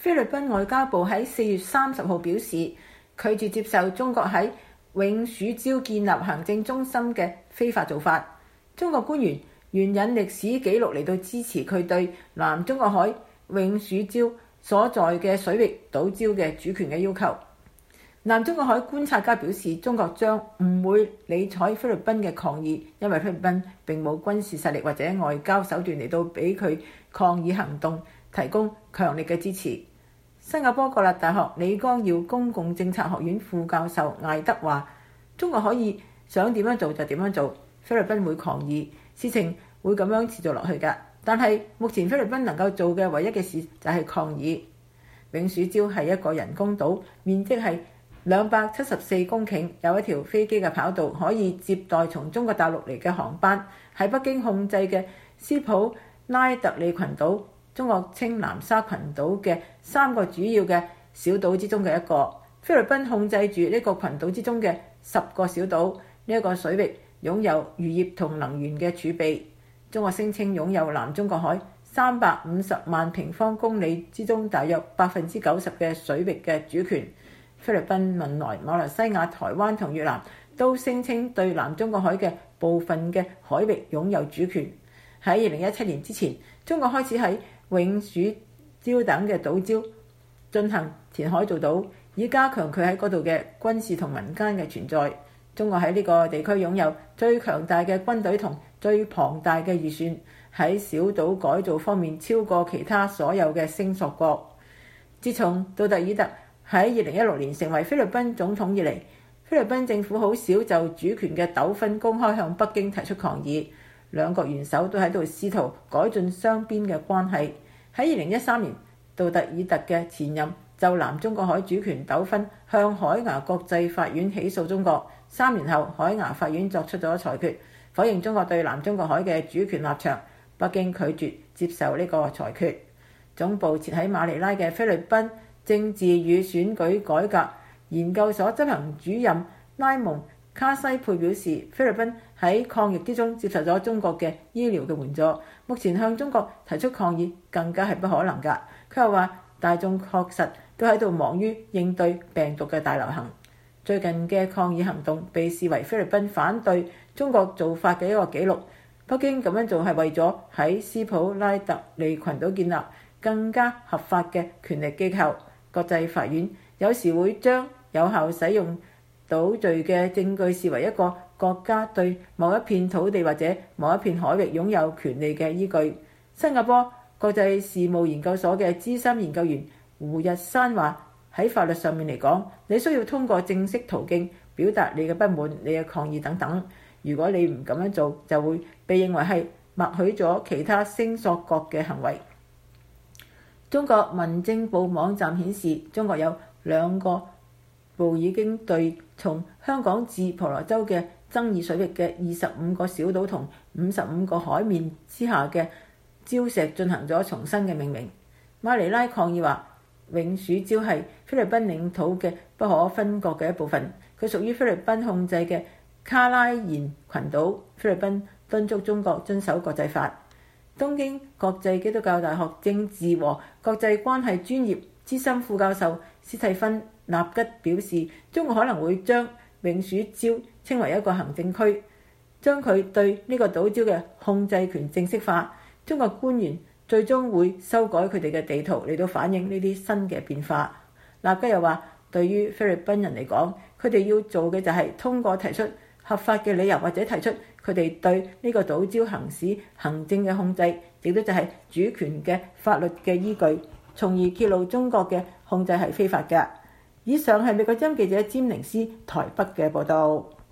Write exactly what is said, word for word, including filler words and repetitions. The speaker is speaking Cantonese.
菲律賓外交部喺四月三十號表示，拒絕接受中國喺永暑礁建立行政中心嘅非法做法。中國官員援引歷史記錄嚟到支持佢對南中國海永暑礁所在嘅水域島礁嘅主權嘅要求。南中國海觀察家表示，中國將唔會理睬菲律賓嘅抗議，因為菲律賓並冇軍事實力或者外交手段嚟到俾佢抗議行動提供強力嘅支持。新加坡國立大學李光耀公共政策學院副教授艾德話：中國可以想點樣做就點樣做，菲律賓會抗議，事情會咁樣持續落去㗎。但係目前菲律賓能夠做嘅唯一嘅事就係抗議。永暑礁係一個人工島，面積係兩百七十四公頃，有一條飛機嘅跑道可以接待從中國大陸嚟嘅航班。喺北京控制嘅斯普拉特里群島，中國稱南沙群島嘅三個主要嘅小島之中嘅一個，菲律賓控制住呢個群島之中嘅十個小島。呢一個水域擁有漁業同能源嘅儲備。中國聲稱擁有南中國海三百五十萬平方公里之中大約百分之九十嘅水域嘅主權。菲律賓、文萊、馬來西亞、台灣同越南都聲稱對南中國海嘅部分嘅海域擁有主權。喺二零一七年之前，中國開始喺永暑礁等嘅島礁進行填海造島，以加強佢喺嗰度嘅軍事同民間嘅存在。中國喺呢個地區擁有最強大嘅軍隊同最龐大嘅預算，喺小島改造方面超過其他所有嘅聲索國。自從杜特爾特喺二零一六年成為菲律賓總統以嚟，菲律賓政府好少就主權嘅糾紛公開向北京提出抗議。兩國元首都喺度試圖改進雙邊嘅關係。喺二零一三年，杜特爾特嘅前任就南中國海主權糾紛向海牙國際法院起訴中國。三年後，海牙法院作出咗裁決，否認中國對南中國海嘅主權立場。北京拒絕接受呢個裁決。總部設喺馬尼拉嘅菲律賓政治與選舉改革研究所執行主任拉蒙卡西佩表示，菲律賓喺抗疫之中接受咗中國嘅醫療嘅援助，目前向中國提出抗議更加係不可能㗎。佢又話，大眾確實都喺度忙於應對病毒嘅大流行。最近嘅抗議行動被視為菲律賓反對中國做法嘅一個紀錄。北京咁樣做係為咗喺斯普拉特里群島建立更加合法嘅權力機構。國際法院有時會將有效使用島嶼嘅證據視為一個國家對某一片土地或者某一片海域擁有權利嘅依據。新加坡國際事務研究所嘅資深研究員胡日山話：喺法律上面嚟講，你需要通過正式途徑表達你嘅不滿、你嘅抗議等等。如果你唔咁樣做，就會被認為係默許咗其他聲索國嘅行為。中國民政部網站顯示，中國有兩個部已經對從香港至婆羅洲嘅爭議水域嘅二十五個小島同五十五個海面之下嘅礁石進行咗重新嘅命名。馬尼拉抗議話，永暑礁係菲律賓領土嘅不可分割嘅一部分，佢屬於菲律賓控制嘅卡拉延群島。菲律賓敦促中國遵守國際法。東京國際基督教大學政治和國際關係專業資深副教授斯蒂芬納吉表示，中國可能會將永暑礁稱為一個行政區，將佢對呢個島礁嘅控制權正式化。中國官員最終會修改佢哋嘅地圖嚟到反映呢啲新嘅變化。納吉又話，對於菲律賓人嚟講，佢哋要做嘅就係通過提出合法嘅理由，或者提出佢哋對呢個島礁行使行政嘅控制，亦都就係主權嘅法律嘅依據，從而揭露中國嘅控制係非法嘅。以上係美國之音記者詹寧斯台北嘅報導。